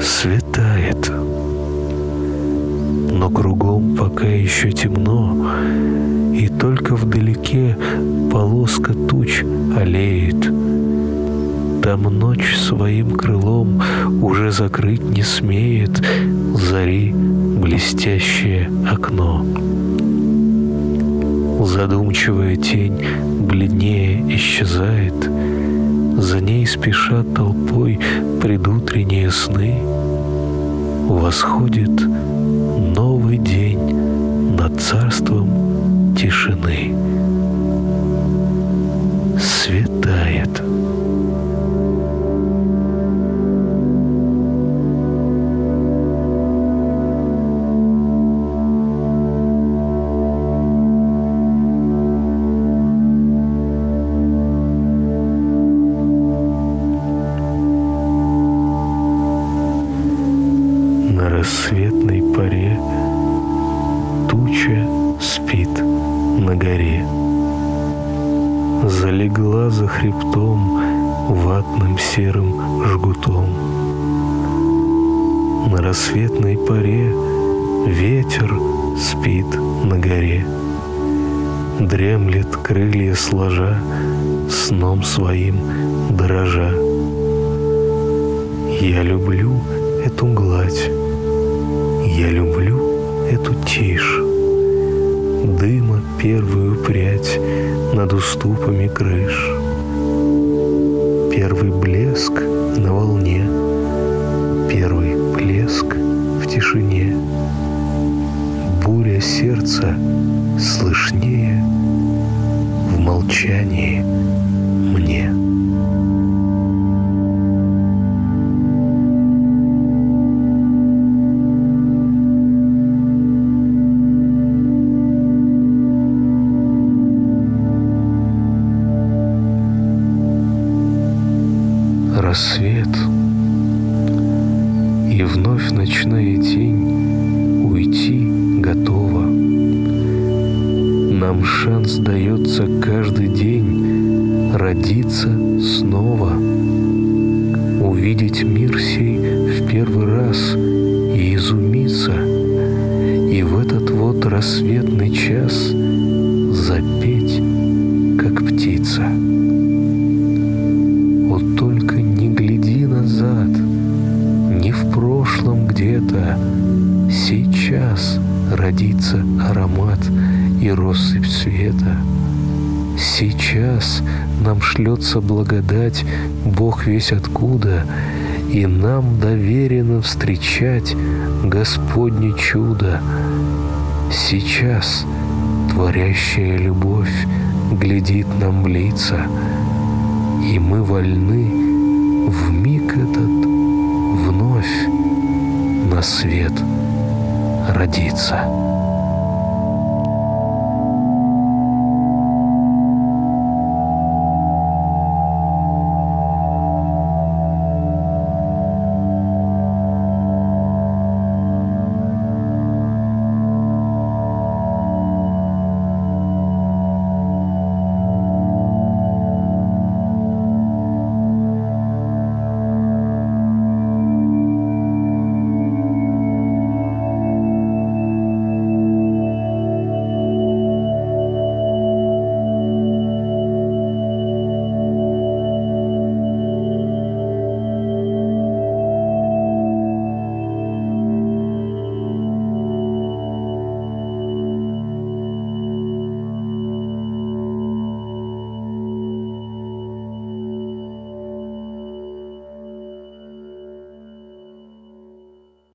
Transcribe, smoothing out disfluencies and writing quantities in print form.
Светает, но кругом пока еще темно, и только вдалеке полоска туч аллеет. Там ночь своим крылом уже закрыть не смеет зари блестящее окно. Задумчивая тень бледнее исчезает, за ней спешат толпой предутренние сны. Восходит новый день над царством тишины. Светает. На рассветной поре туча спит на горе. Залегла за хребтом ватным серым жгутом. На рассветной поре ветер спит на горе. Дремлет крылья сложа, сном своим дрожа. Я люблю эту гладь, я люблю эту тишь, дыма первую прядь над уступами крыш. Первый блеск на волне, первый плеск в тишине. Буря сердца слышнее в молчании мне. Рассвет, и вновь ночная тень уйти готова. Нам шанс дается каждый день родиться снова, увидеть мир сей в первый раз и изумиться, и в этот вот рассветный час запеть, как птица. Вот только не гляди назад, не в прошлом где-то. Сейчас родится аромат и россыпь света. Сейчас нам шлется благодать, Бог весь откуда, и нам доверено встречать Господне чудо. Сейчас творящая любовь глядит нам в лица, и мы вольны в миг этот вновь на свет родиться.